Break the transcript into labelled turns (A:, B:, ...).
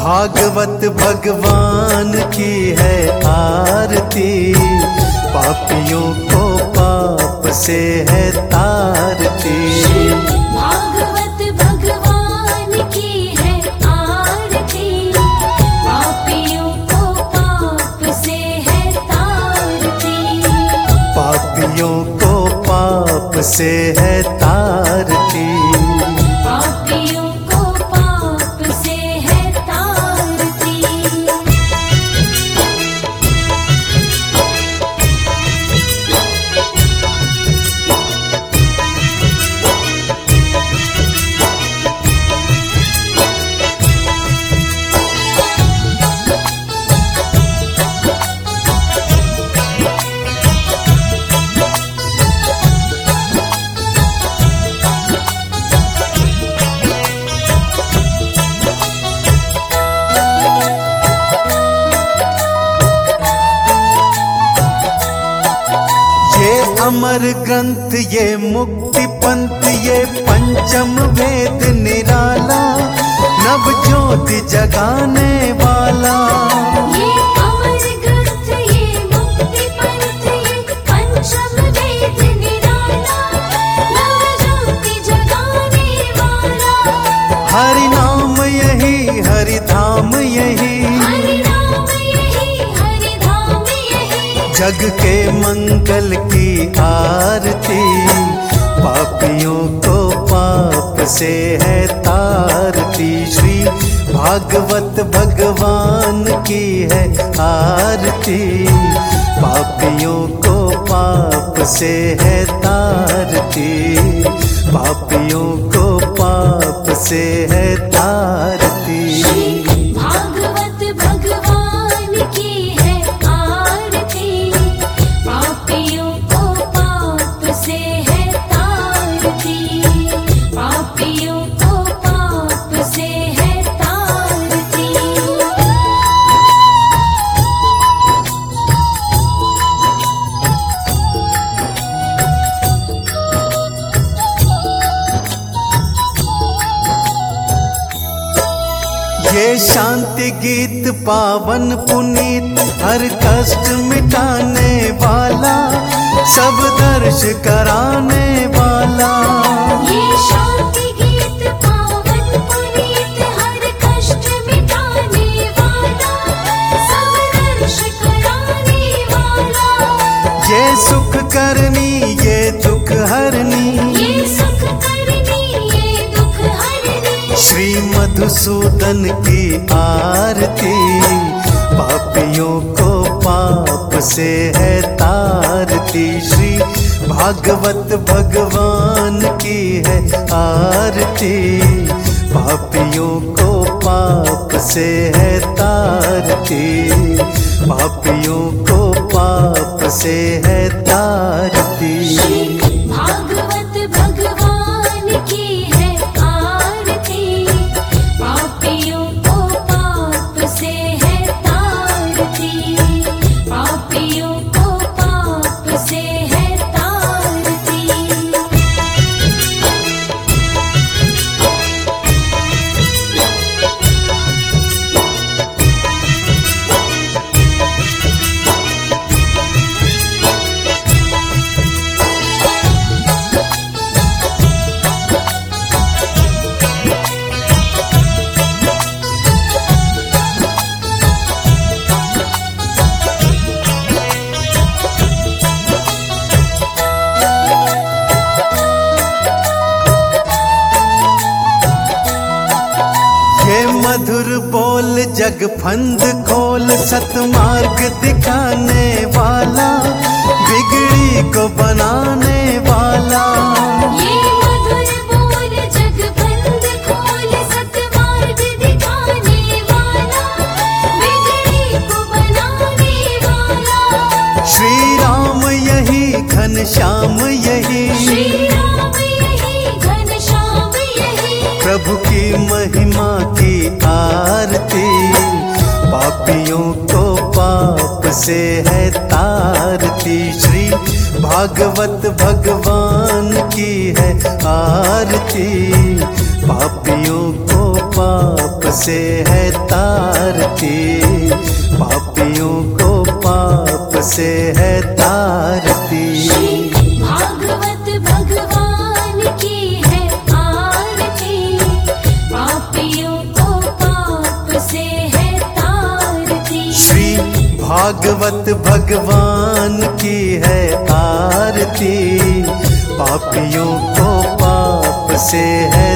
A: भागवत भगवान की है आरती, पापियों को पाप से है तारती।
B: भागवत भगवान की है आरती, पापियों को पाप से है तारती।
A: पापियों को पाप से है तारती।
B: पापियों को पाप से है तारती।
A: अमर ग्रंथ ये मुक्ति पंथ ये पंचम वेद निराला, नव ज्योति जगाने वाला।
B: ये अमर ग्रंथ ये मुक्ति पंथ ये पंचम वेद निराला, नव ज्योति जगाने वाला।
A: हरि नाम यही हरि धाम यही,
B: हरि नाम यही हरि धाम यही।
A: जग के मंगल की आरती, पापियों को पाप से है तारती। श्री भागवत भगवान की है आरती, पापियों को पाप से है तारती। पापियों को पाप से है तारती।
B: भागवत भगवान की है आरती, पापियों को पाप से है तारती। पापियों को पाप से है तारती।
A: ये शांति गीत पावन पुनीत, हर कष्ट मिटाने वाला, सब दर्श कराने वाला।
B: ये शांति गीत पावन पुनीत, हर कष्ट मिटाने वाला, सब दर्श कराने वाला।
A: ये सुख करनी ये दुख हरनी,
B: ये सुख करनी ये दुख हरनी।
A: श्री मधुसूदन की आरती, पापियों को पाप से है तारती। श्री भागवत भगवान की है आरती, पापियों को पाप से है तारती। पापियों को पाप से है तारती।
B: भागवत भगवान की है आरती, पापियों को पाप से है तारती। पापियों को पाप से है तारती।
A: मधुर बोल जग फंद खोल, सतमार्ग दिखाने वाला, बिगड़ी को बनाने वाला।
B: ये मधुर बोल जग बंद खोल, सतमार्ग दिखाने वाला, बिगड़ी को बनाने वाला।
A: श्री राम यही घनश्याम यही,
B: श्री राम यही घनश्याम यही।
A: प्रभु की महिमा की आरती, पापियों को पाप से है तारती। श्री भागवत भगवान की है आरती, पापियों को पाप से है तारती, पापियों को पाप से है तारती।
B: श्री भागवत भगवान की है आरती, पापियों को पाप से है तारती।
A: श्री भागवत भगवान की है आरती, पापियों को पाप से है